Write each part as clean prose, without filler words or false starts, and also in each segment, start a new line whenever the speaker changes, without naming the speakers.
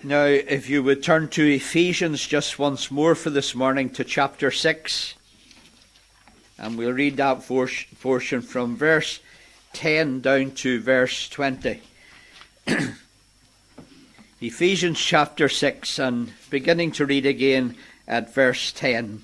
Now, if you would turn to Ephesians just once more for this morning to chapter 6, and we'll read that portion from verse 10 down to verse 20. Ephesians chapter 6, and beginning to read again at verse 10.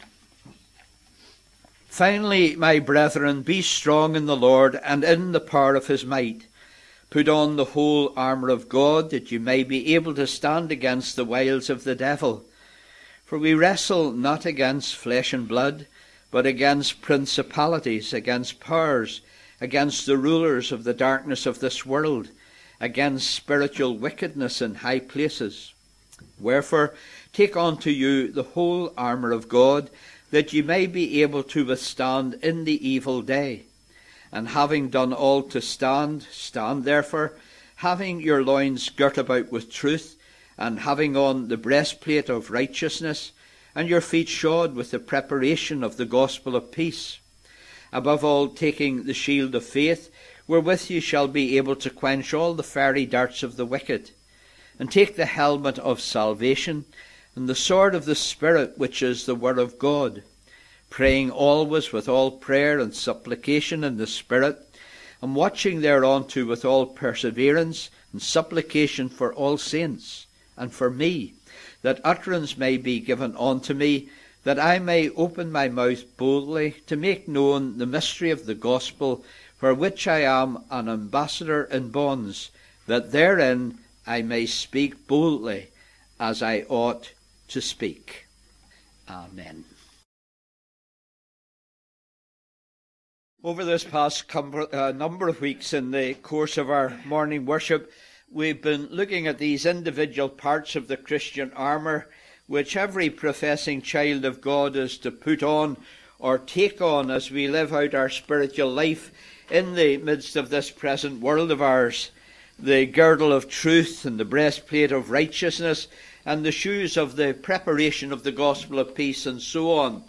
Finally, my brethren, be strong in the Lord and in the power of his might. Put on the whole armour of God, that you may be able to stand against the wiles of the devil. For we wrestle not against flesh and blood, but against principalities, against powers, against the rulers of the darkness of this world, against spiritual wickedness in high places. Wherefore, take unto you the whole armour of God, that ye may be able to withstand in the evil day. And having done all to stand, stand therefore, having your loins girt about with truth, and having on the breastplate of righteousness, and your feet shod with the preparation of the gospel of peace. Above all, taking the shield of faith, wherewith ye shall be able to quench all the fiery darts of the wicked. And take the helmet of salvation, and the sword of the Spirit, which is the word of God, praying always with all prayer and supplication in the Spirit, and watching thereunto with all perseverance and supplication for all saints, and for me, that utterance may be given unto me, that I may open my mouth boldly to make known the mystery of the gospel, for which I am an ambassador in bonds, that therein I may speak boldly as I ought to speak. Amen. Over this past number of weeks in the course of our morning worship, we've been looking at these individual parts of the Christian armour, which every professing child of God is to put on or take on as we live out our spiritual life in the midst of this present world of ours. The girdle of truth and the breastplate of righteousness and the shoes of the preparation of the gospel of peace, and so on.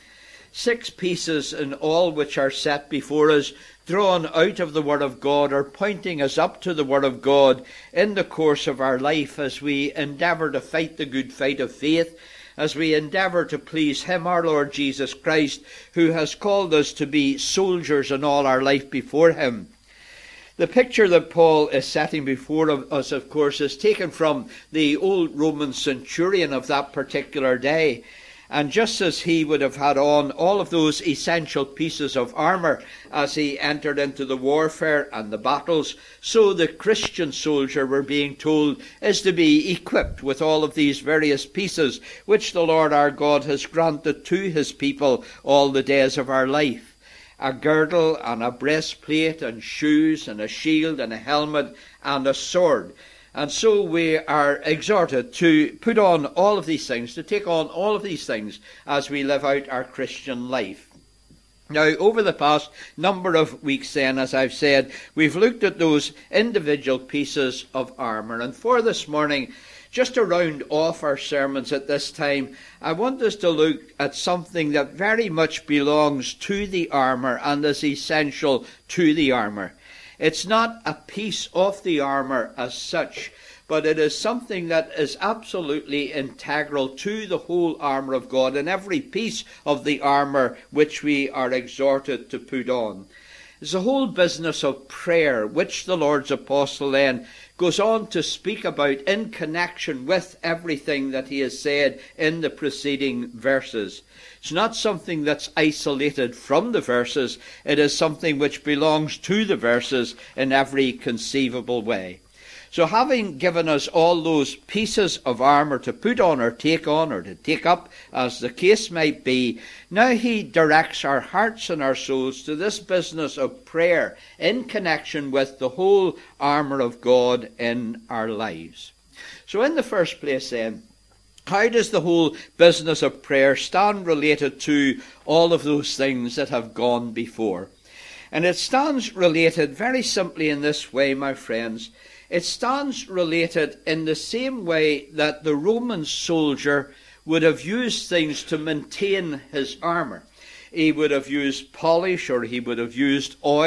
6 pieces in all which are set before us, drawn out of the Word of God, or pointing us up to the Word of God in the course of our life as we endeavour to fight the good fight of faith, as we endeavour to please Him, our Lord Jesus Christ, who has called us to be soldiers in all our life before Him. The picture that Paul is setting before us, of course, is taken from the old Roman centurion of that particular day. And just as he would have had on all of those essential pieces of armour as he entered into the warfare and the battles, so the Christian soldier, we're being told, is to be equipped with all of these various pieces which the Lord our God has granted to his people all the days of our life. A girdle and a breastplate and shoes and a shield and a helmet and a sword. And so we are exhorted to put on all of these things, to take on all of these things as we live out our Christian life. Now, over the past number of weeks then, as I've said, we've looked at those individual pieces of armour. And for this morning, just to round off our sermons at this time, I want us to look at something that very much belongs to the armour and is essential to the armour. It's not a piece of the armour as such, but it is something that is absolutely integral to the whole armour of God and every piece of the armour which we are exhorted to put on. It's the whole business of prayer, which the Lord's Apostle then goes on to speak about in connection with everything that he has said in the preceding verses. It's not something that's isolated from the verses. It is something which belongs to the verses in every conceivable way. So having given us all those pieces of armour to put on or to take up, as the case might be, now he directs our hearts and our souls to this business of prayer in connection with the whole armour of God in our lives. So in the first place then, how does the whole business of prayer stand related to all of those things that have gone before? And it stands related very simply in this way, my friends. It stands related in the same way that the Roman soldier would have used things to maintain his armour. He would have used polish, or he would have used oil,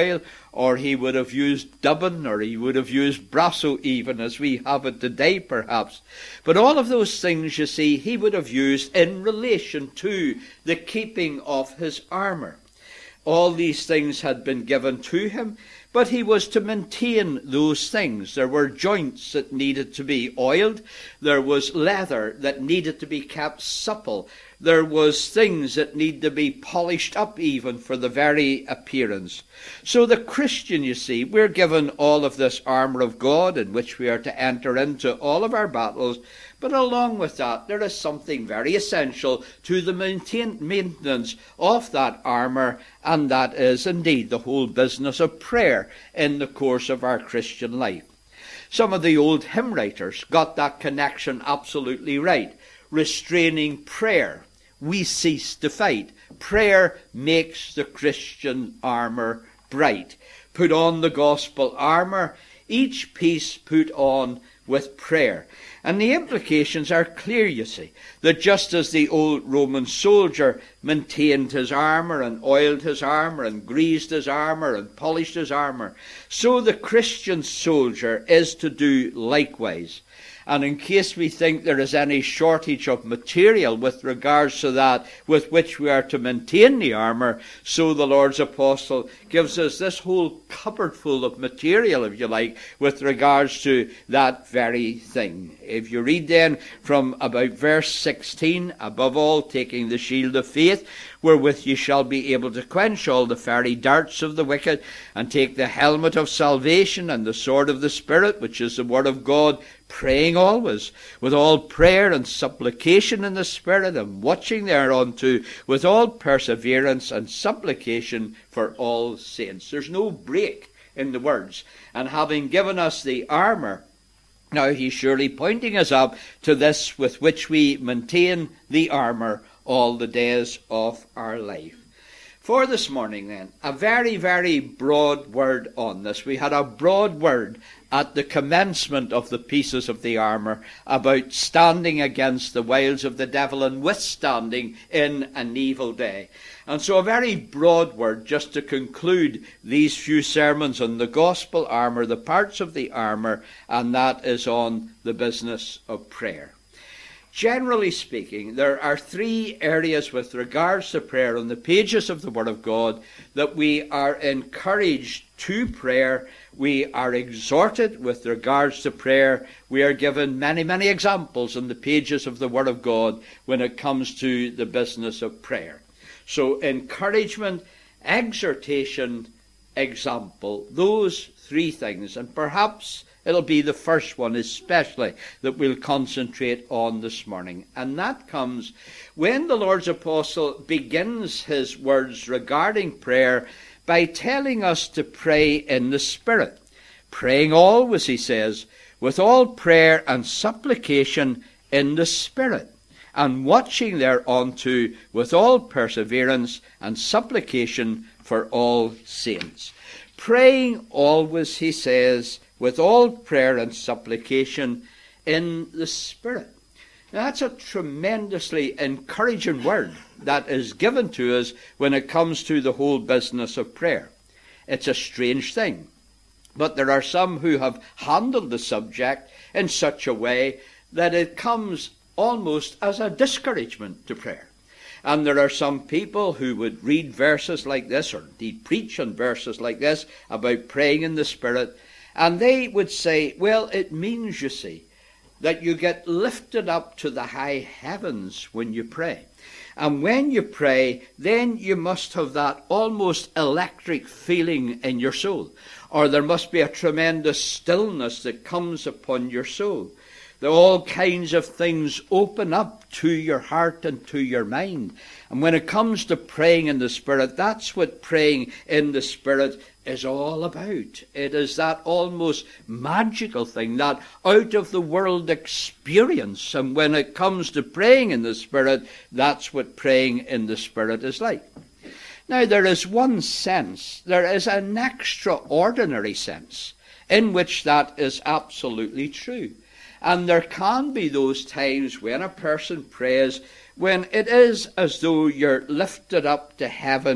or he would have used dubbin, or he would have used brasso even, as we have it today perhaps. But all of those things, you see, he would have used in relation to the keeping of his armour. All these things had been given to him, but he was to maintain those things. There were joints that needed to be oiled. There was leather that needed to be kept supple. There was things that need to be polished up even for the very appearance. So the Christian, you see, we're given all of this armour of God in which we are to enter into all of our battles. But along with that, there is something very essential to the maintenance of that armour, and that is indeed the whole business of prayer in the course of our Christian life. Some of the old hymn writers got that connection absolutely right. Restraining prayer, we cease to fight. Prayer makes the Christian armour bright. Put on the gospel armour, each piece put on with prayer. And the implications are clear, you see, that just as the old Roman soldier maintained his armour and oiled his armour and greased his armour and polished his armour, so the Christian soldier is to do likewise. And in case we think there is any shortage of material with regards to that with which we are to maintain the armour, so the Lord's apostle gives us this whole cupboard full of material, if you like, with regards to that very thing. If you read then from about verse 16, above all, taking the shield of faith, wherewith ye shall be able to quench all the fiery darts of the wicked, and take the helmet of salvation and the sword of the Spirit, which is the word of God, praying always, with all prayer and supplication in the Spirit, and watching thereunto with all perseverance and supplication for all saints. There's no break in the words. And having given us the armour, now he's surely pointing us up to this with which we maintain the armour all the days of our life. For this morning then, a very, very broad word on this. We had a broad word at the commencement of the pieces of the armour about standing against the wiles of the devil and withstanding in an evil day. And so a very broad word just to conclude these few sermons on the gospel armour, the parts of the armour, and that is on the business of prayer. Generally speaking, there are three areas with regards to prayer on the pages of the Word of God that we are encouraged to prayer. We are exhorted with regards to prayer. We are given many, many examples on the pages of the Word of God when it comes to the business of prayer. So encouragement, exhortation, example, those three things. And perhaps it'll be the first one especially that we'll concentrate on this morning. And that comes when the Lord's apostle begins his words regarding prayer by telling us to pray in the Spirit. Praying always, he says, with all prayer and supplication in the Spirit, and watching thereunto with all perseverance and supplication for all saints. Praying always, he says, with all prayer and supplication in the Spirit. Now, that's a tremendously encouraging word that is given to us when it comes to the whole business of prayer. It's a strange thing, but there are some who have handled the subject in such a way that it comes almost as a discouragement to prayer. And there are some people who would read verses like this, or indeed preach on verses like this, about praying in the Spirit, and they would say, well, it means, you see, that you get lifted up to the high heavens when you pray. And when you pray, then you must have that almost electric feeling in your soul. Or there must be a tremendous stillness that comes upon your soul. That all kinds of things open up to your heart and to your mind. And when it comes to praying in the Spirit, that's what praying in the Spirit is all about. It is that almost magical thing, that out-of-the-world experience. And when it comes to praying in the Spirit, that's what praying in the Spirit is like. Now, there is one sense, there is an extraordinary sense in which that is absolutely true. And there can be those times when a person prays when it is as though you're lifted up to heaven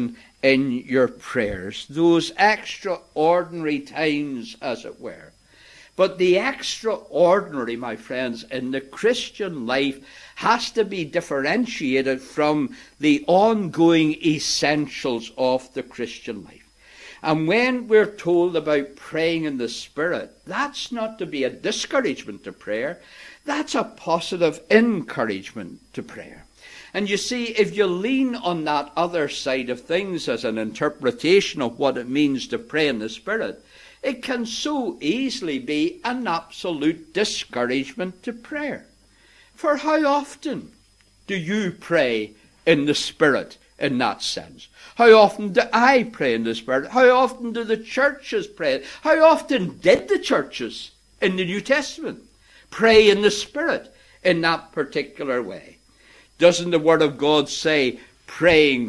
in your prayers, those extraordinary times, as it were. But the extraordinary, my friends, in the Christian life has to be differentiated from the ongoing essentials of the Christian life. And when we're told about praying in the Spirit, that's not to be a discouragement to prayer. That's a positive encouragement to prayer. And you see, if you lean on that other side of things as an interpretation of what it means to pray in the Spirit, it can so easily be an absolute discouragement to prayer. For how often do you pray in the Spirit in that sense? How often do I pray in the Spirit? How often do the churches pray? How often did the churches in the New Testament pray in the Spirit in that particular way? Doesn't the Word of God say, praying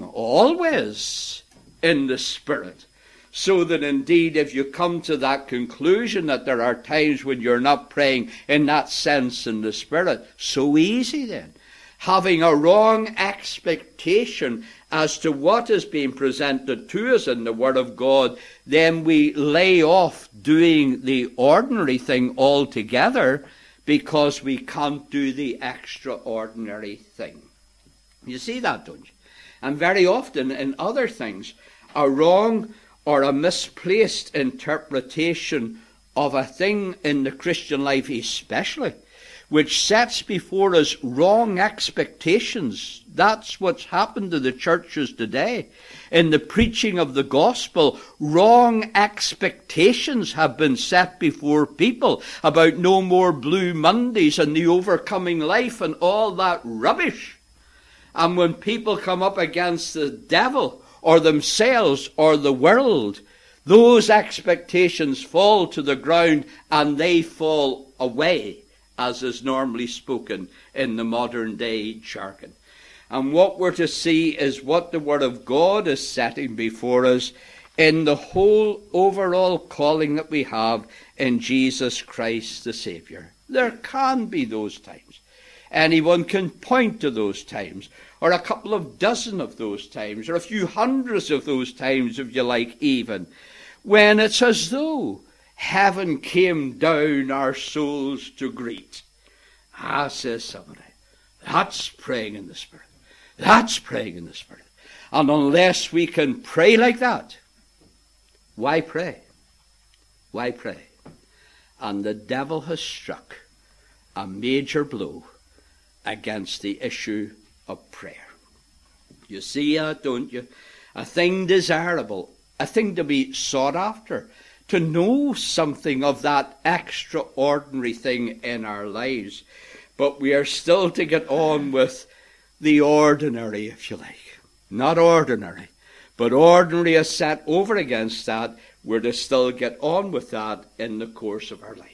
always in the Spirit? So that indeed, if you come to that conclusion that there are times when you're not praying in that sense in the Spirit, so easy then. Having a wrong expectation as to what is being presented to us in the Word of God, then we lay off doing the ordinary thing altogether because we can't do the extraordinary thing. You see that, don't you? And very often in other things, a wrong or a misplaced interpretation of a thing in the Christian life especially, which sets before us wrong expectations. That's what's happened to the churches today. In the preaching of the gospel, wrong expectations have been set before people about no more Blue Mondays and the overcoming life and all that rubbish. And when people come up against the devil or themselves or the world, those expectations fall to the ground and they fall away, as is normally spoken in the modern day jargon. And what we're to see is what the Word of God is setting before us in the whole overall calling that we have in Jesus Christ the Saviour. There can be those times. Anyone can point to those times, or a couple of dozen of those times, or a few hundreds of those times, if you like, even, when it's as though heaven came down our souls to greet. Ah, says somebody, that's praying in the Spirit. That's praying in the Spirit. And unless we can pray like that, why pray? Why pray? And the devil has struck a major blow against the issue of prayer. You see that, don't you? A thing desirable, a thing to be sought after, to know something of that extraordinary thing in our lives. But we are still to get on with the ordinary, if you like. Not ordinary, but ordinary is set over against that. We're to still get on with that in the course of our life.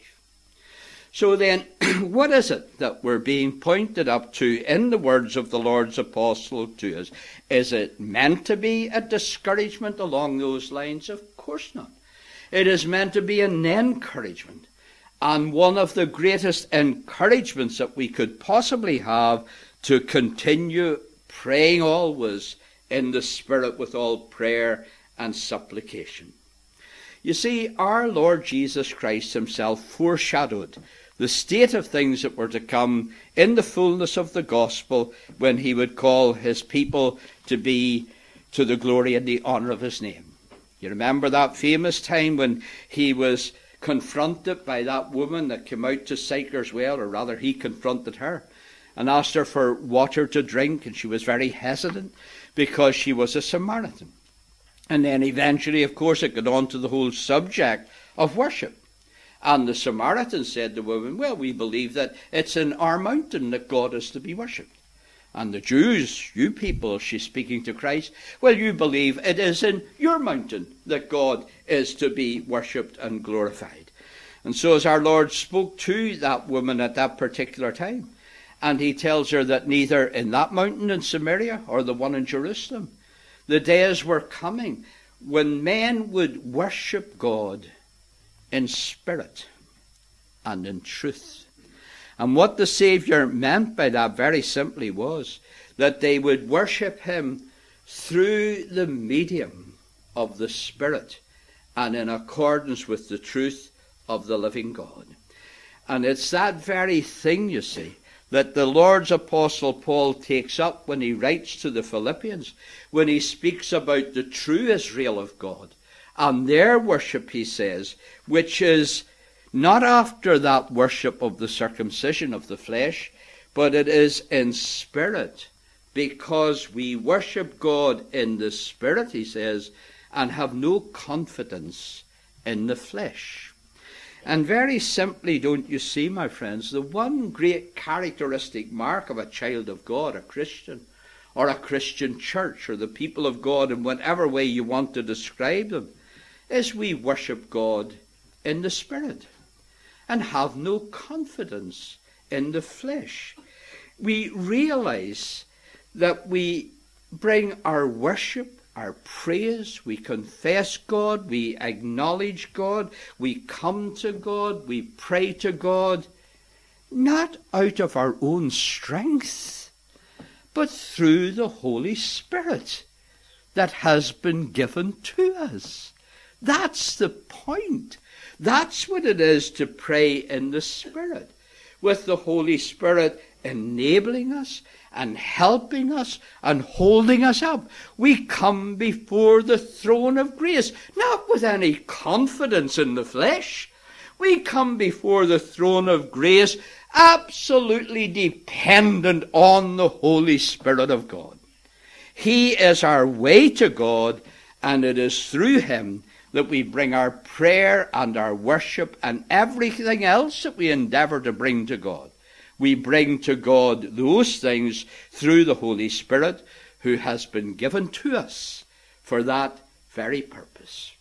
So then, what is it that we're being pointed up to in the words of the Lord's apostle to us? Is it meant to be a discouragement along those lines? Of course not. It is meant to be an encouragement. And one of the greatest encouragements that we could possibly have to continue praying always in the Spirit with all prayer and supplication. You see, our Lord Jesus Christ himself foreshadowed the state of things that were to come in the fullness of the gospel when he would call his people to be to the glory and the honour of his name. You remember that famous time when he was confronted by that woman that came out to Sychar's well, or rather he confronted her and asked her for water to drink, and she was very hesitant because she was a Samaritan. And then eventually, of course, it got on to the whole subject of worship. And the Samaritan said to the woman, well, we believe that it's in our mountain that God is to be worshipped. And the Jews, you people, she's speaking to Christ, well, you believe it is in your mountain that God is to be worshipped and glorified. And so as our Lord spoke to that woman at that particular time, and he tells her that neither in that mountain in Samaria or the one in Jerusalem, the days were coming when men would worship God in spirit and in truth. And what the Saviour meant by that very simply was that they would worship him through the medium of the Spirit and in accordance with the truth of the living God. And it's that very thing, you see, that the Lord's Apostle Paul takes up when he writes to the Philippians, when he speaks about the true Israel of God and their worship, he says, which is not after that worship of the circumcision of the flesh, but it is in spirit, because we worship God in the Spirit, he says, and have no confidence in the flesh. And very simply, don't you see, my friends, the one great characteristic mark of a child of God, a Christian, or a Christian church, or the people of God in whatever way you want to describe them, is we worship God in the Spirit and have no confidence in the flesh. We realize that we bring our worship, our praise, we confess God, we acknowledge God, we come to God, we pray to God, not out of our own strength, but through the Holy Spirit that has been given to us. That's the point. That's what it is to pray in the Spirit, with the Holy Spirit enabling us and helping us and holding us up. We come before the throne of grace, not with any confidence in the flesh. We come before the throne of grace absolutely dependent on the Holy Spirit of God. He is our way to God, and it is through him that we bring our prayer and our worship and everything else that we endeavour to bring to God. We bring to God those things through the Holy Spirit, who has been given to us for that very purpose.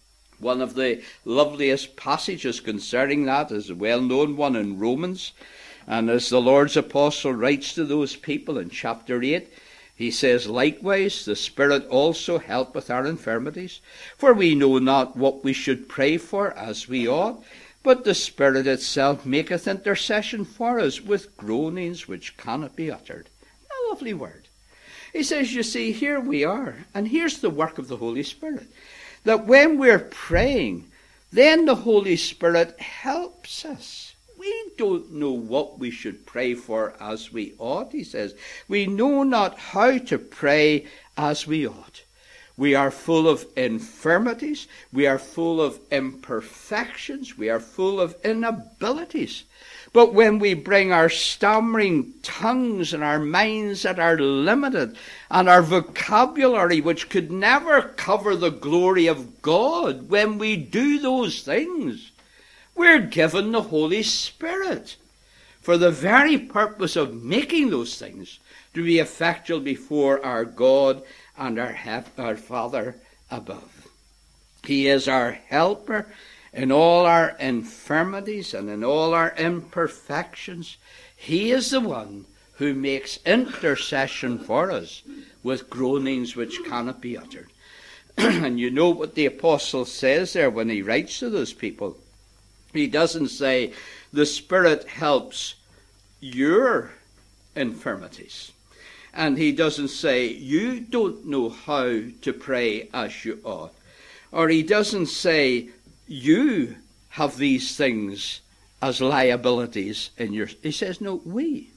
One of the loveliest passages concerning that is a well-known one in Romans. And as the Lord's apostle writes to those people in chapter 8, he says, "Likewise, the Spirit also helpeth our infirmities, for we know not what we should pray for as we ought, but the Spirit itself maketh intercession for us with groanings which cannot be uttered." A lovely word. He says, you see, here we are, and here's the work of the Holy Spirit. That when we're praying, then the Holy Spirit helps us. We don't know what we should pray for as we ought, he says. We know not how to pray as we ought. We are full of infirmities. We are full of imperfections. We are full of inabilities. But when we bring our stammering tongues and our minds that are limited and our vocabulary which could never cover the glory of God, when we do those things, we're given the Holy Spirit for the very purpose of making those things to be effectual before our God and our Father above. He is our helper in all our infirmities and in all our imperfections. He is the one who makes intercession for us with groanings which cannot be uttered. And you know what the apostle says there when he writes to those people. He doesn't say the Spirit helps your infirmities. And he doesn't say you don't know how to pray as you ought. Or he doesn't say you have these things as liabilities in your... He says, no, we.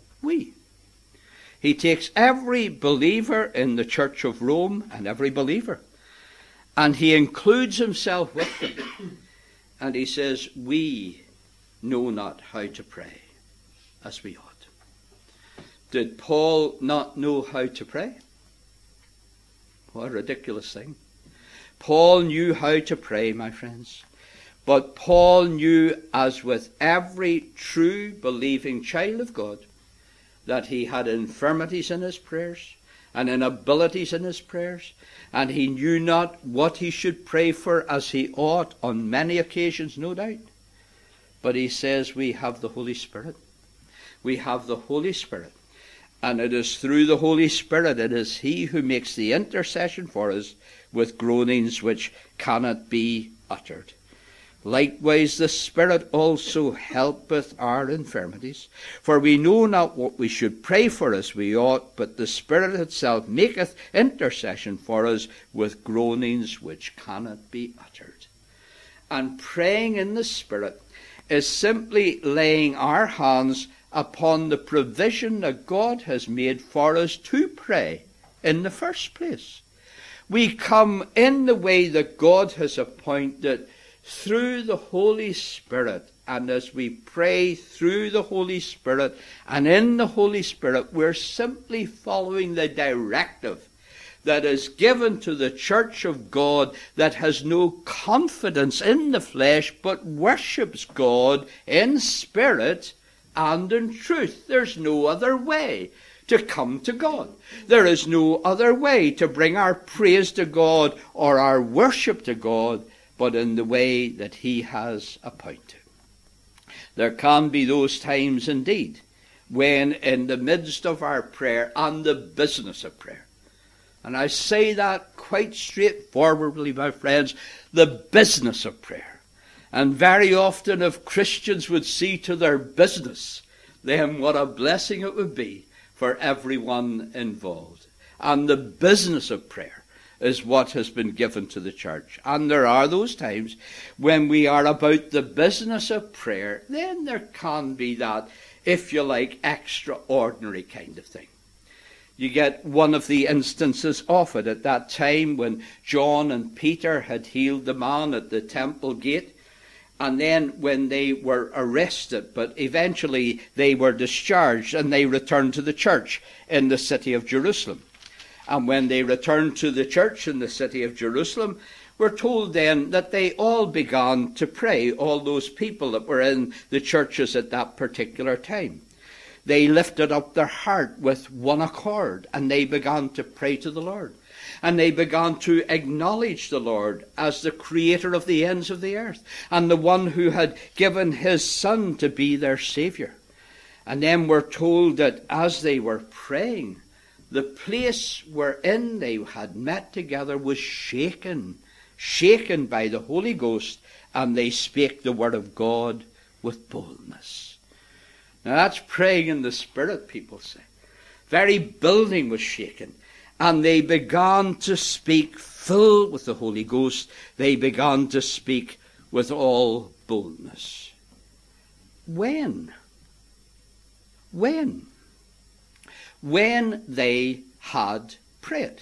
He takes every believer in the Church of Rome and every believer, and he includes himself with them. And he says, we know not how to pray as we ought. Did Paul not know how to pray? What a ridiculous thing. Paul knew how to pray, my friends. But Paul knew, as with every true believing child of God, that he had infirmities in his prayers and inabilities in his prayers, and he knew not what he should pray for as he ought on many occasions, no doubt. But he says we have the Holy Spirit. We have the Holy Spirit. And it is through the Holy Spirit, it is he who makes the intercession for us with groanings which cannot be uttered. Likewise the Spirit also helpeth our infirmities. For we know not what we should pray for as we ought, but the Spirit itself maketh intercession for us with groanings which cannot be uttered. And praying in the Spirit is simply laying our hands upon the provision that God has made for us to pray in the first place. We come in the way that God has appointed through the Holy Spirit, and as we pray through the Holy Spirit and in the Holy Spirit, we're simply following the directive that is given to the church of God that has no confidence in the flesh but worships God in spirit and in truth. There's no other way to come to God. There is no other way to bring our praise to God or our worship to God but in the way that he has appointed. There can be those times indeed when in the midst of our prayer and the business of prayer, and I say that quite straightforwardly, my friends, the business of prayer. And very often if Christians would see to their business, then what a blessing it would be for everyone involved. And the business of prayer is what has been given to the church. And there are those times when we are about the business of prayer, then there can be that, if you like, extraordinary kind of thing. You get one of the instances of it at that time when John and Peter had healed the man at the temple gate, and then when they were arrested, but eventually they were discharged and they returned to the church in the city of Jerusalem. And when they returned to the church in the city of Jerusalem, we're told then that they all began to pray, all those people that were in the churches at that particular time. They lifted up their heart with one accord, and they began to pray to the Lord. And they began to acknowledge the Lord as the creator of the ends of the earth, and the one who had given his Son to be their Saviour. And then we're told that as they were praying, the place wherein they had met together was shaken by the Holy Ghost, and they spake the word of God with boldness. Now that's praying in the Spirit, people say. Very building was shaken, and they began to speak filled with the Holy Ghost. They began to speak with all boldness. When? When they had prayed.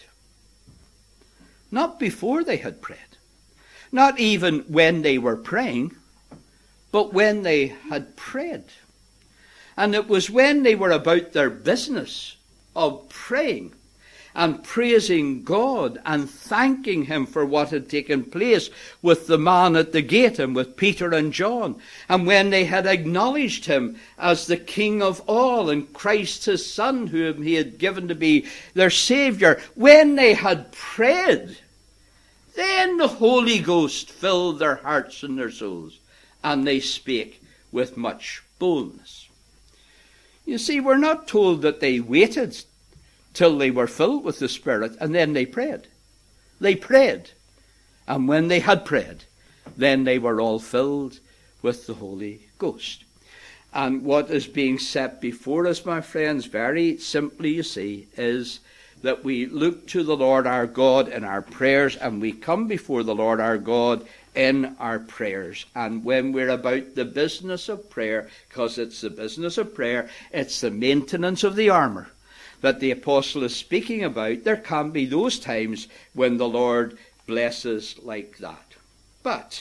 Not before they had prayed. Not even when they were praying, but when they had prayed. And it was when they were about their business of praying and praising God and thanking him for what had taken place with the man at the gate and with Peter and John. And when they had acknowledged him as the King of all and Christ his Son, whom he had given to be their Saviour, when they had prayed, then the Holy Ghost filled their hearts and their souls, and they spake with much boldness. You see, we're not told that they waited till they were filled with the Spirit, and then they prayed. They prayed. And when they had prayed, then they were all filled with the Holy Ghost. And what is being set before us, my friends, very simply, you see, is that we look to the Lord our God in our prayers, and we come before the Lord our God in our prayers. And when we're about the business of prayer, because it's the business of prayer, it's the maintenance of the armour that the apostle is speaking about, there can be those times when the Lord blesses like that. But,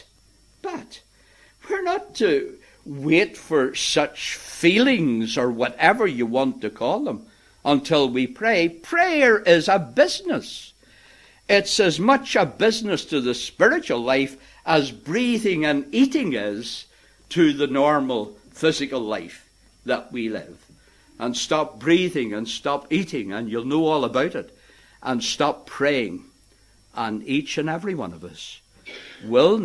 we're not to wait for such feelings or whatever you want to call them until we pray. Prayer is a business. It's as much a business to the spiritual life as breathing and eating is to the normal physical life that we live. And stop breathing and stop eating, and you'll know all about it. And stop praying, and each and every one of us will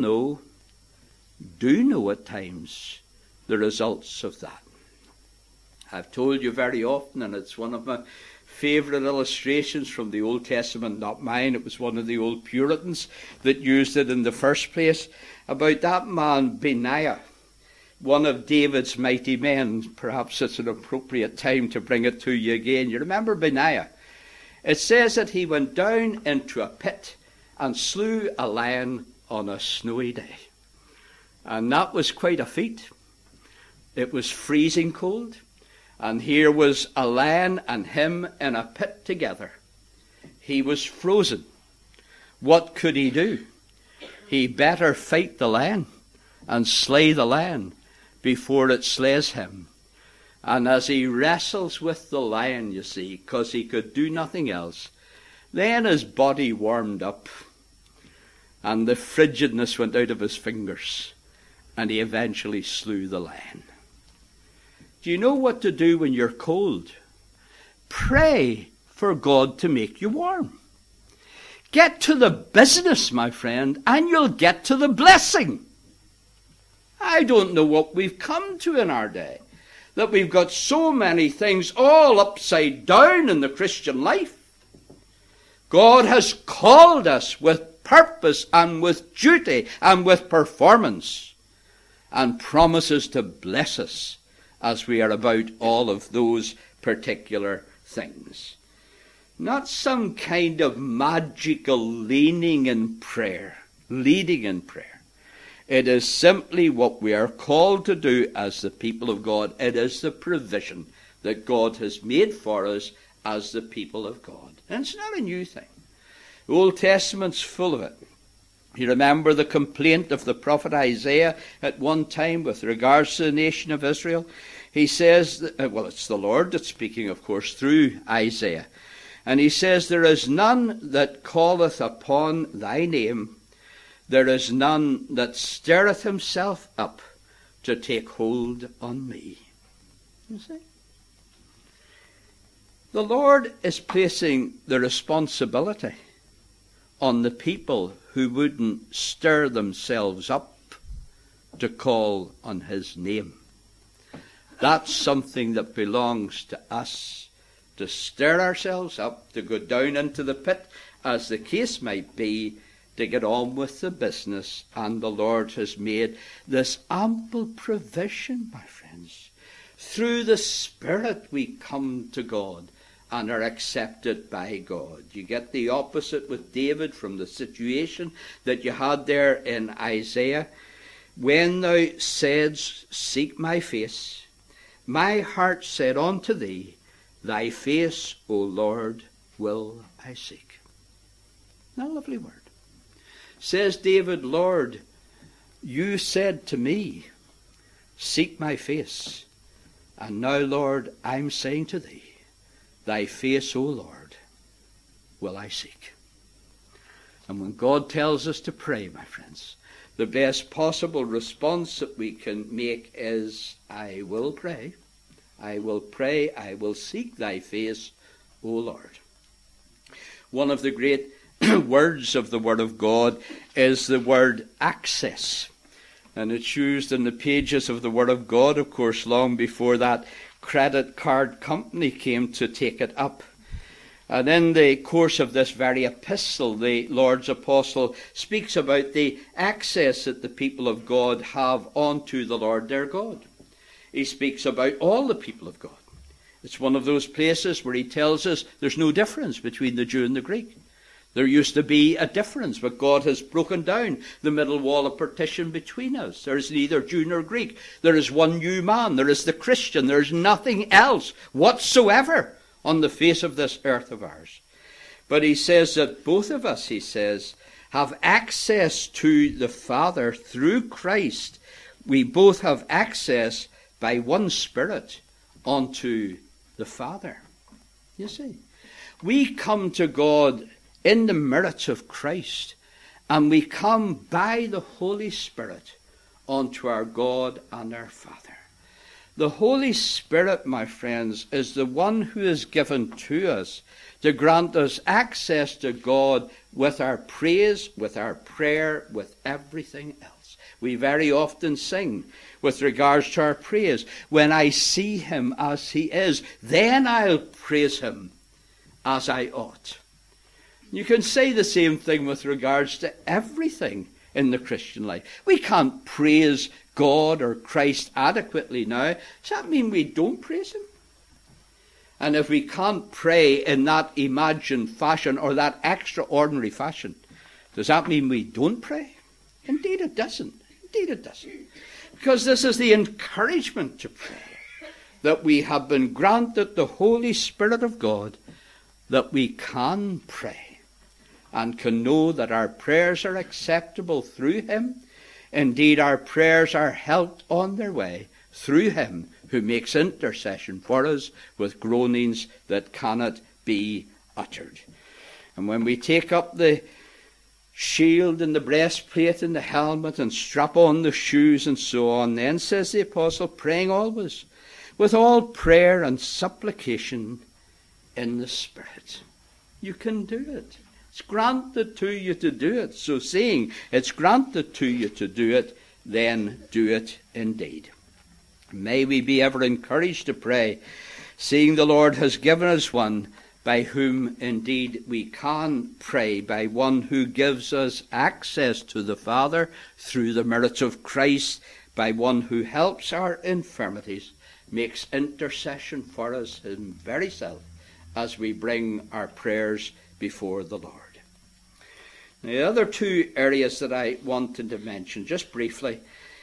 do know at times, the results of that. I've told you very often, and it's one of my favourite illustrations from the Old Testament, not mine. It was one of the old Puritans that used it in the first place, about that man Benaiah, one of David's mighty men. Perhaps it's an appropriate time to bring it to you again. You remember Benaiah? It says that he went down into a pit and slew a lion on a snowy day. And that was quite a feat. It was freezing cold. And here was a lion and him in a pit together. He was frozen. What could he do? He better fight the lion and slay the lion before it slays him. And as he wrestles with the lion, you see, because he could do nothing else, then his body warmed up and the frigidness went out of his fingers, and he eventually slew the lion. Do you know what to do when you're cold? Pray for God to make you warm. Get to the business, my friend, and you'll get to the blessing. I don't know what we've come to in our day, that we've got so many things all upside down in the Christian life. God has called us with purpose and with duty and with performance, and promises to bless us as we are about all of those particular things. Not some kind of magical leading in prayer. It is simply what we are called to do as the people of God. It is the provision that God has made for us as the people of God. And it's not a new thing. The Old Testament's full of it. You remember the complaint of the prophet Isaiah at one time with regards to the nation of Israel. He says, it's the Lord that's speaking, of course, through Isaiah. And he says, there is none that calleth upon thy name. There is none that stirreth himself up to take hold on me. You see? The Lord is placing the responsibility on the people who wouldn't stir themselves up to call on his name. That's something that belongs to us, to stir ourselves up, to go down into the pit, as the case might be, to get on with the business. And the Lord has made this ample provision, my friends. Through the Spirit we come to God and are accepted by God. You get the opposite with David from the situation that you had there in Isaiah. When thou saidst, seek my face, my heart said unto thee, thy face, O Lord, will I seek. Now, a lovely word. Says David, Lord, you said to me, seek my face. And now, Lord, I'm saying to thee, thy face, O Lord, will I seek. And when God tells us to pray, my friends, the best possible response that we can make is, I will pray, I will pray, I will seek thy face, O Lord. One of the great words of the Word of God is the word access. And it's used in the pages of the Word of God, of course, long before that credit card company came to take it up. And in the course of this very epistle, the Lord's apostle speaks about the access that the people of God have unto the Lord their God. He speaks about all the people of God. It's one of those places where he tells us there's no difference between the Jew and the Greek. There used to be a difference, but God has broken down the middle wall of partition between us. There is neither Jew nor Greek. There is one new man. There is the Christian. There is nothing else whatsoever on the face of this earth of ours. But he says that both of us, he says, have access to the Father through Christ. We both have access by one Spirit unto the Father. You see, we come to God in the merits of Christ, and we come by the Holy Spirit unto our God and our Father. The Holy Spirit, my friends, is the one who is given to us to grant us access to God with our praise, with our prayer, with everything else. We very often sing with regards to our praise, when I see him as he is, then I'll praise him as I ought. You can say the same thing with regards to everything in the Christian life. We can't praise God or Christ adequately now. Does that mean we don't praise him? And if we can't pray in that imagined fashion or that extraordinary fashion, does that mean we don't pray? Indeed it doesn't. Indeed it doesn't. Because this is the encouragement to pray, that we have been granted the Holy Spirit of God, that we can pray and can know that our prayers are acceptable through him. Indeed, our prayers are helped on their way through him who makes intercession for us with groanings that cannot be uttered. And when we take up the shield and the breastplate and the helmet and strap on the shoes and so on, then, says the apostle, praying always with all prayer and supplication in the Spirit. You can do it. It's granted to you to do it. So seeing it's granted to you to do it, then do it indeed. May we be ever encouraged to pray, seeing the Lord has given us one by whom indeed we can pray, by one who gives us access to the Father through the merits of Christ, by one who helps our infirmities, makes intercession for us, his very self, as we bring our prayers before the Lord. Now, the other two areas that I wanted to mention, just briefly,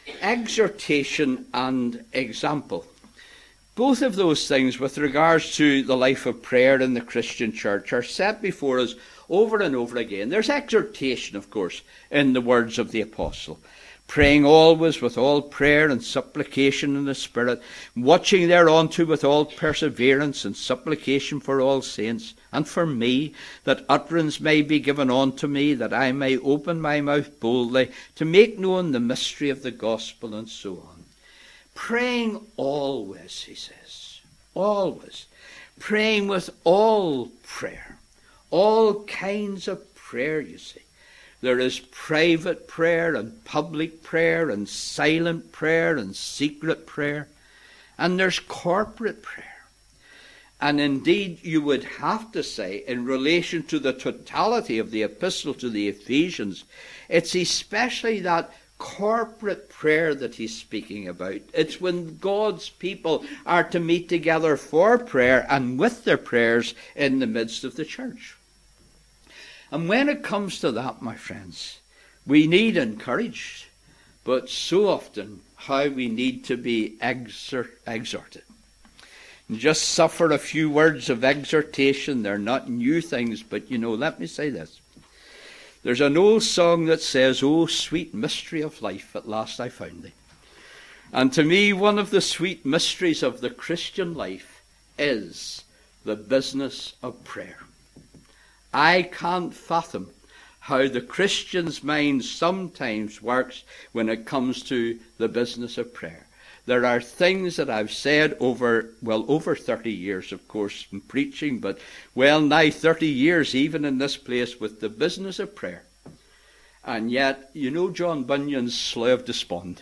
exhortation and example. Both of those things with regards to the life of prayer in the Christian church are set before us over and over again. There's exhortation, of course, in the words of the apostle. Praying always with all prayer and supplication in the Spirit, watching thereunto with all perseverance and supplication for all saints, and for me, that utterance may be given unto me, that I may open my mouth boldly, to make known the mystery of the gospel, and so on. Praying always, he says, always. Praying with all prayer, all kinds of prayer, you see. There is private prayer and public prayer and silent prayer and secret prayer. And there's corporate prayer. And indeed, you would have to say, in relation to the totality of the epistle to the Ephesians, it's especially that corporate prayer that he's speaking about. It's when God's people are to meet together for prayer and with their prayers in the midst of the church. And when it comes to that, my friends, we need encouraged, but so often how we need to be exhorted. And just suffer a few words of exhortation. They're not new things, but let me say this. There's an old song that says, "Oh, sweet mystery of life, at last I found thee." And to me, one of the sweet mysteries of the Christian life is the business of prayer. I can't fathom how the Christian's mind sometimes works when it comes to the business of prayer. There are things that I've said over 30 years, of course, in preaching, but nigh 30 years even in this place with the business of prayer. And yet, John Bunyan's Slough of Despond.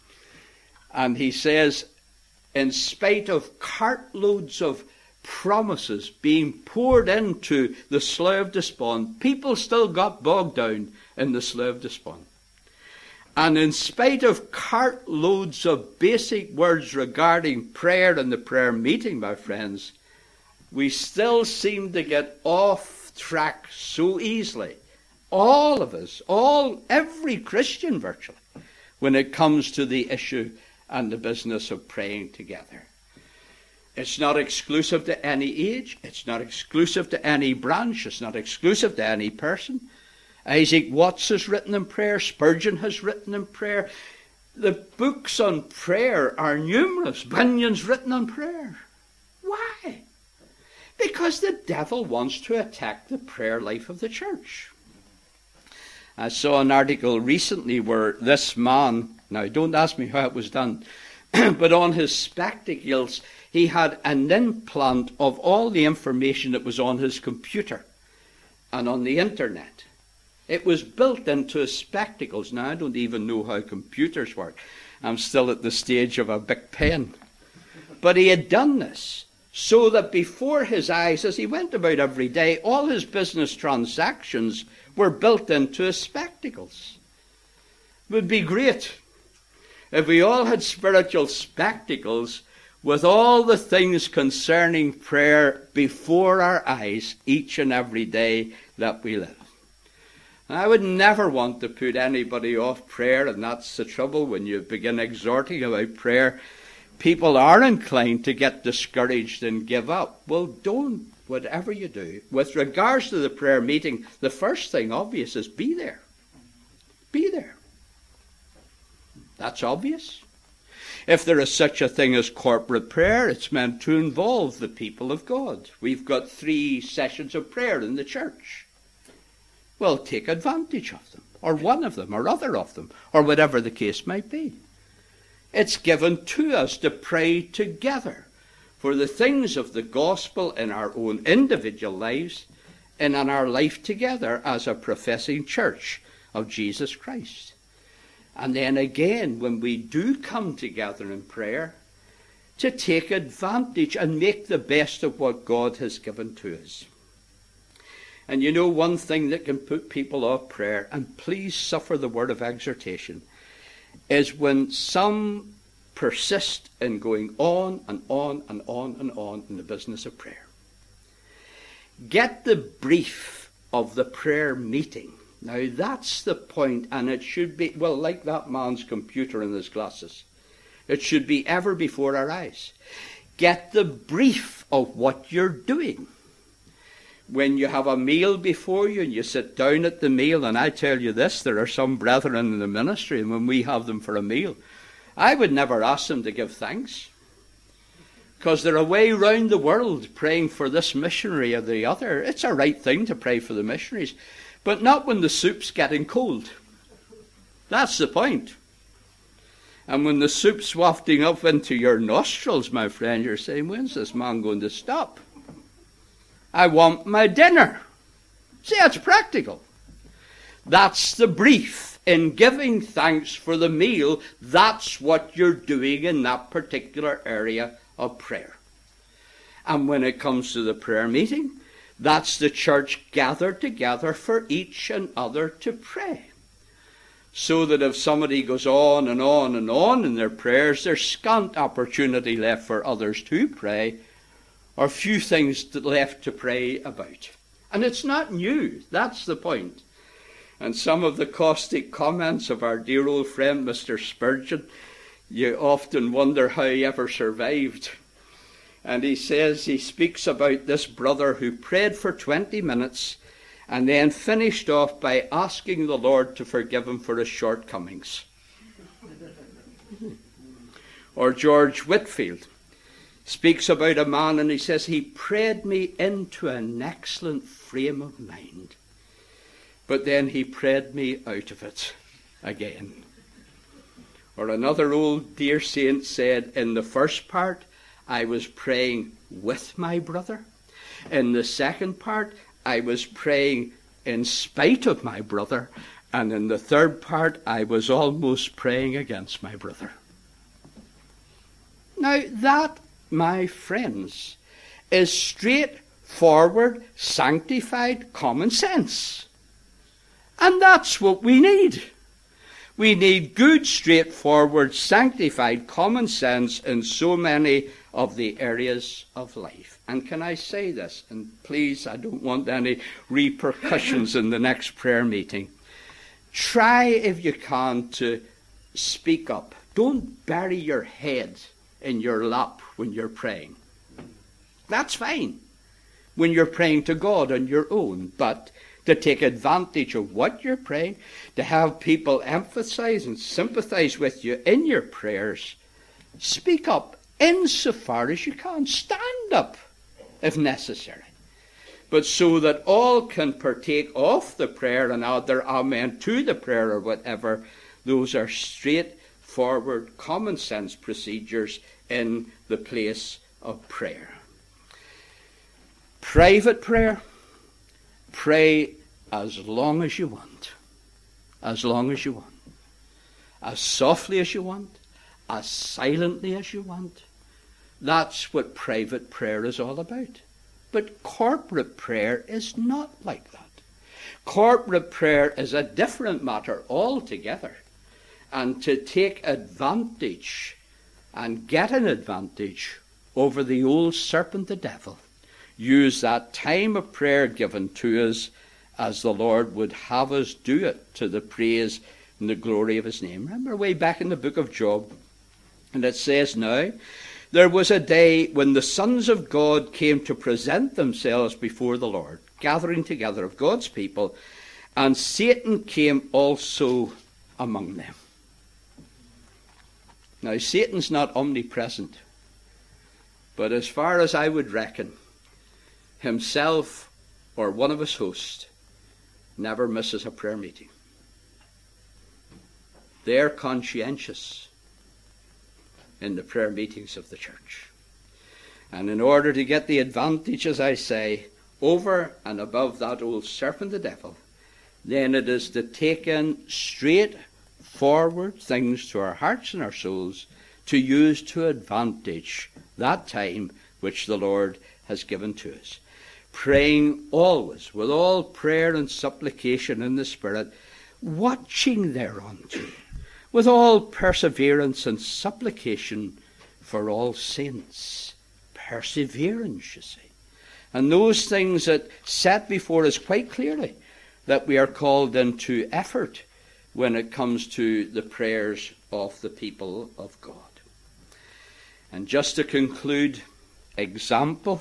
And he says, in spite of cartloads of promises being poured into the Slough of Despond, people still got bogged down in the Slough of Despond. And in spite of cartloads of basic words regarding prayer and the prayer meeting, my friends, we still seem to get off track so easily. All of us, every Christian virtually, when it comes to the issue and the business of praying together. It's not exclusive to any age. It's not exclusive to any branch. It's not exclusive to any person. Isaac Watts has written in prayer. Spurgeon has written in prayer. The books on prayer are numerous. Bunyan's written on prayer. Why? Because the devil wants to attack the prayer life of the church. I saw an article recently where this man, now don't ask me how it was done, but on his spectacles he had an implant of all the information that was on his computer and on the internet. It was built into his spectacles. Now, I don't even know how computers work. I'm still at the stage of a big pen. But he had done this
so that before his eyes, as he went about every day, all his business transactions were built into his spectacles. It would be great if we all had spiritual spectacles with all the things concerning prayer before our eyes each and every day that we live. And I would never want to put anybody off prayer, and that's the trouble when you begin exhorting about prayer. People are inclined to get discouraged and give up. Well, don't, whatever you do. With regards to the prayer meeting, the first thing obvious is be there. Be there. That's obvious. If there is such a thing as corporate prayer, it's meant to involve the people of God. We've got 3 sessions of prayer in the church. Well, take advantage of them, or one of them, or other of them, or whatever the case might be. It's given to us to pray together for the things of the gospel in our own individual lives and in our life together as a professing church of Jesus Christ. And then again, when we do come together in prayer, to take advantage and make the best of what God has given to us. And you know, one thing that can put people off prayer, and please suffer the word of exhortation, is when some persist in going on and on and on and on in the business of prayer. Get the brief of the prayer meeting. Now that's the point, and it should be, well, like that man's computer and his glasses. It should be ever before our eyes. Get the brief of what you're doing. When you have a meal before you and you sit down at the meal, and I tell you this, there are some brethren in the ministry, and when we have them for a meal, I would never ask them to give thanks, because they're away round the world praying for this missionary or the other. It's a right thing to pray for the missionaries, but not when the soup's getting cold. That's the point. And when the soup's wafting up into your nostrils, my friend, you're saying, when's this man going to stop? I want my dinner. See, that's practical. That's the brief. In giving thanks for the meal, that's what you're doing in that particular area of prayer. And when it comes to the prayer meeting, that's the church gathered together for each and other to pray. So that if somebody goes on and on and on in their prayers, there's scant opportunity left for others to pray, or few things left to pray about. And it's not new. That's the point. And some of the caustic comments of our dear old friend Mr. Spurgeon, you often wonder how he ever survived. And he says, he speaks about this brother who prayed for 20 minutes and then finished off by asking the Lord to forgive him for his shortcomings. Or George Whitfield speaks about a man, and he says, he prayed me into an excellent frame of mind, but then he prayed me out of it again. Or another old dear saint said, in the first part, I was praying with my brother. In the second part, I was praying in spite of my brother. And in the third part, I was almost praying against my brother. Now that, my friends, is straightforward, sanctified common sense. And that's what we need. We need good, straightforward, sanctified common sense in so many of the areas of life. And can I say this? And please, I don't want any repercussions in the next prayer meeting. Try, if you can, to speak up. Don't bury your head in your lap when you're praying. That's fine when you're praying to God on your own, but to take advantage of what you're praying, to have people emphasize and sympathize with you in your prayers, speak up insofar as you can. Stand up if necessary. But so that all can partake of the prayer and add their amen to the prayer or whatever, those are straightforward, common sense procedures in the place of prayer. Private prayer, pray as long as you want. As long as you want. As softly as you want. As silently as you want. That's what private prayer is all about. But corporate prayer is not like that. Corporate prayer is a different matter altogether. And to take advantage and get an advantage over the old serpent, the devil, use that time of prayer given to us as the Lord would have us do it, to the praise and the glory of his name. Remember way back in the book of Job, and it says, now, there was a day when the sons of God came to present themselves before the Lord, gathering together of God's people, and Satan came also among them. Now, Satan's not omnipresent, but as far as I would reckon, himself or one of his hosts never misses a prayer meeting. They're conscientious in the prayer meetings of the church. And in order to get the advantage, as I say, over and above that old serpent, the devil, then it is to take in straightforward things to our hearts and our souls, to use to advantage that time which the Lord has given to us. Praying always with all prayer and supplication in the Spirit, watching thereunto, with all perseverance and supplication for all saints. Perseverance, you see. And those things that set before us quite clearly, that we are called into effort when it comes to the prayers of the people of God. And just to conclude, example.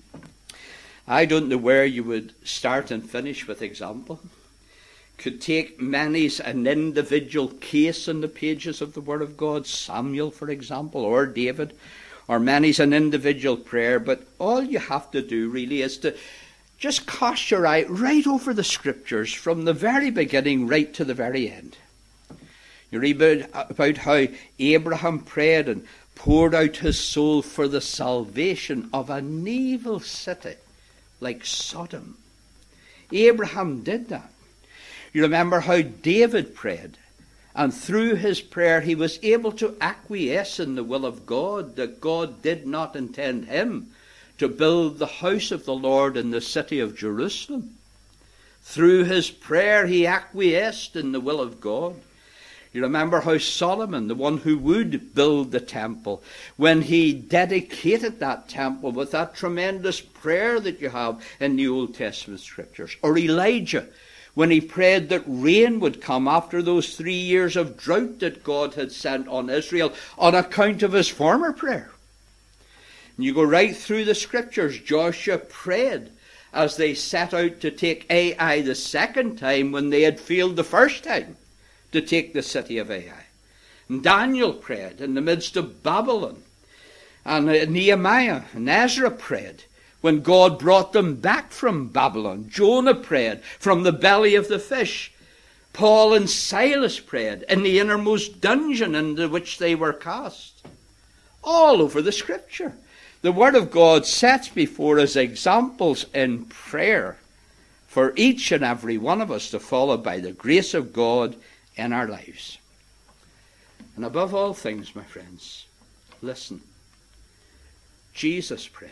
I don't know where you would start and finish with example. Could take many's an individual case in the pages of the Word of God, Samuel, for example, or David, or many's an individual prayer, but all you have to do really is to just cast your eye right over the Scriptures from the very beginning right to the very end. You read about how Abraham prayed and poured out his soul for the salvation of an evil city like Sodom. Abraham did that. You remember how David prayed, and through his prayer he was able to acquiesce in the will of God, that God did not intend him to build the house of the Lord in the city of Jerusalem. Through his prayer he acquiesced in the will of God. You remember how Solomon, the one who would build the temple, when he dedicated that temple with that tremendous prayer that you have in the Old Testament Scriptures. Or Elijah, when he prayed that rain would come after those 3 years of drought that God had sent on Israel on account of his former prayer. And you go right through the Scriptures. Joshua prayed as they set out to take Ai the second time when they had failed the first time to take the city of Ai. And Daniel prayed in the midst of Babylon. And Nehemiah and Ezra prayed when God brought them back from Babylon. Jonah prayed from the belly of the fish. Paul and Silas prayed in the innermost dungeon into which they were cast. All over the Scripture. The Word of God sets before us examples in prayer for each and every one of us to follow by the grace of God in our lives. And above all things, my friends, listen. Jesus prayed.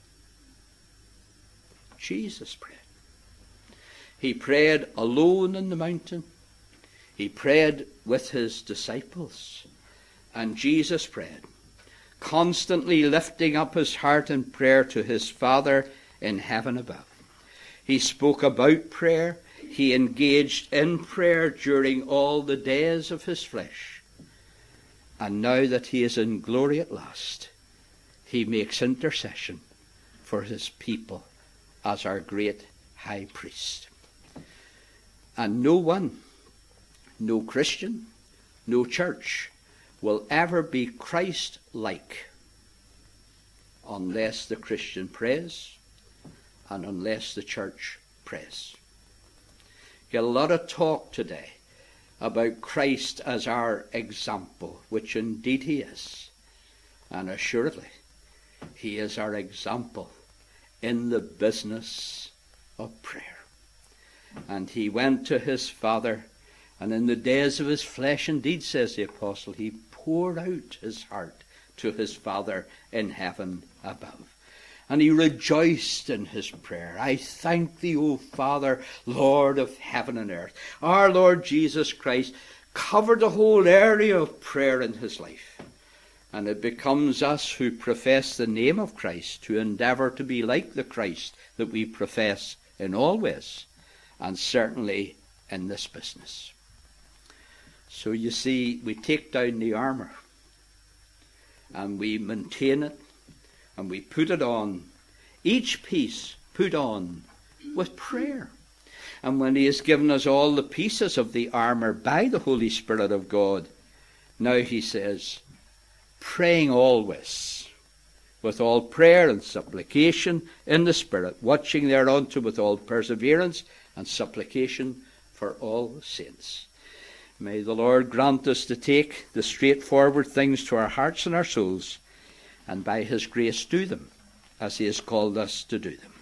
Jesus prayed. He prayed alone on the mountain. He prayed with his disciples. And Jesus prayed, constantly lifting up his heart in prayer to his Father in heaven above. He spoke about prayer. He engaged in prayer during all the days of his flesh. And now that he is in glory at last, he makes intercession for his people as our great high priest. And no one, no Christian, no church will ever be Christ-like unless the Christian prays and unless the church prays. Get a lot of talk today about Christ as our example, which indeed he is. And assuredly, he is our example in the business of prayer. And he went to his Father, and in the days of his flesh, indeed, says the apostle, he poured out his heart to his Father in heaven above. And he rejoiced in his prayer. I thank thee, O Father, Lord of heaven and earth. Our Lord Jesus Christ covered the whole area of prayer in his life. And it becomes us who profess the name of Christ to endeavour to be like the Christ that we profess in all ways, and certainly in this business. So you see, we take down the armour, and we maintain it, and we put it on, each piece put on with prayer. And when he has given us all the pieces of the armour by the Holy Spirit of God, now he says, praying always, with all prayer and supplication in the Spirit, watching thereunto with all perseverance and supplication for all saints. May the Lord grant us to take the straightforward things to our hearts and our souls, and by his grace do them as he has called us to do them.